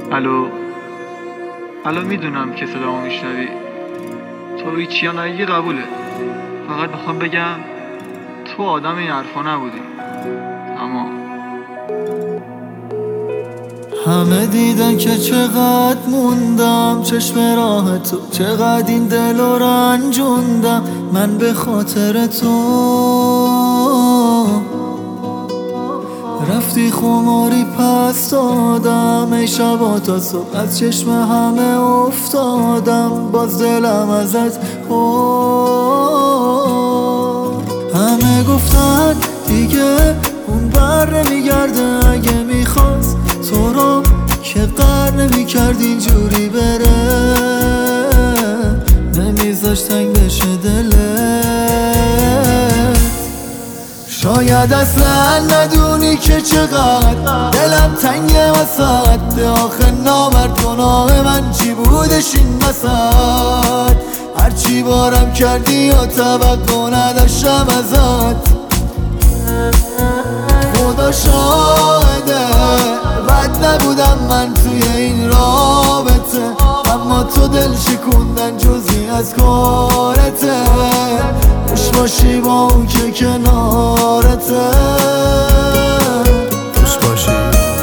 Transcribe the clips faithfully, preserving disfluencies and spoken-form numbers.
الو الو میدونم که صدامو میشنوی. تو هیچی یا نگی قبوله. فقط میخوام بگم تو آدم این حرفا نبودی. اما همه دیدن که چقدر موندم چشم راه تو، چقدر این دل رو رنجوندم من به خاطر تو. رفتی خماری پس دادم ای شبا تا صبح از چشم همه افتادم، باز دلم ازت خورد. همه گفتن دیگه اون بر نمیگرده، اگه میخواست تو رو که قر نمیکرد اینجوری بره، نمیذاش تنگ بشه دلت. شاید اصلا ندونی که چقدر دلم تنگه وسط، آخه نامرد گناه من چی بودش این وسط. هرچی بارم کردی و توقع نداشتم ازت، خدا شاهده بد نبودم من توی این رابطه، اما تو دل شکوندن جزی از کارته. خوش باشی با اون که کنارته، خوش باشی.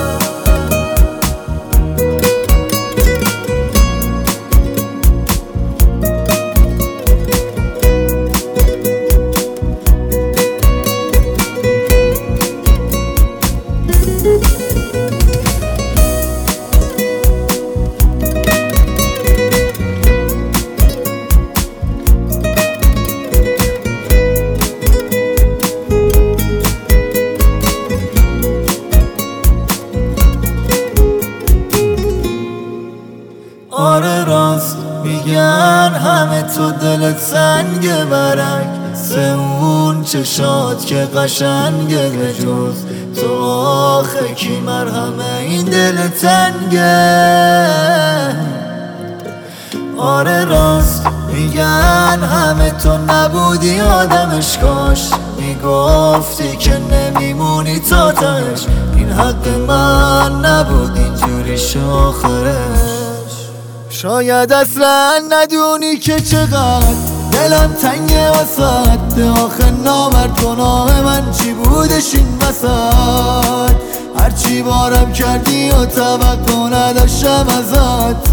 آره راست میگن همه تو دلت سنگه، برک سه اون چشات که قشنگه، به جز تو آخه کی مرهمه این دل تنگه. آره راست میگن همه تو نبودی آدمش، کاش میگفتی که نمیمونی تا تهش، این حق من نبود اینجوری آخرش. شاید اصلا ندونی که چقدر دلم تنگه وسط، آخه نامرد گناه من چی بودش این وسط. هرچی بارم کردی و توقع نداشتم ازت،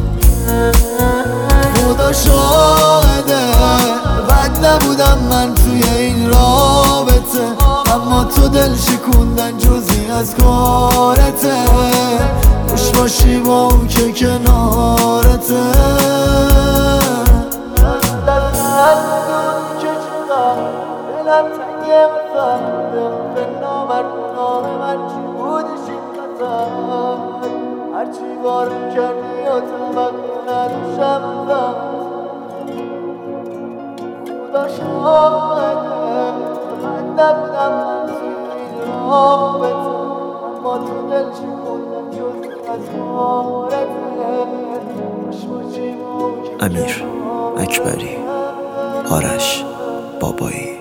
خدا شاهده بد نبودم من توی این رابطه، اما تو دل شکوندن جزی از کارته. خوش باشی با اون که کنارته. دلم تنگه وسط، به نامرد گناه من چی بودش این وسط. هرچی بارم کردی و توقع نداشتم ازت، خدا شاهده بد نبودم من توی این رابطه، اما تو دل شکوندن جزی از کارته. خوش باشی با اون که امیر اکبری، آرش بابایی.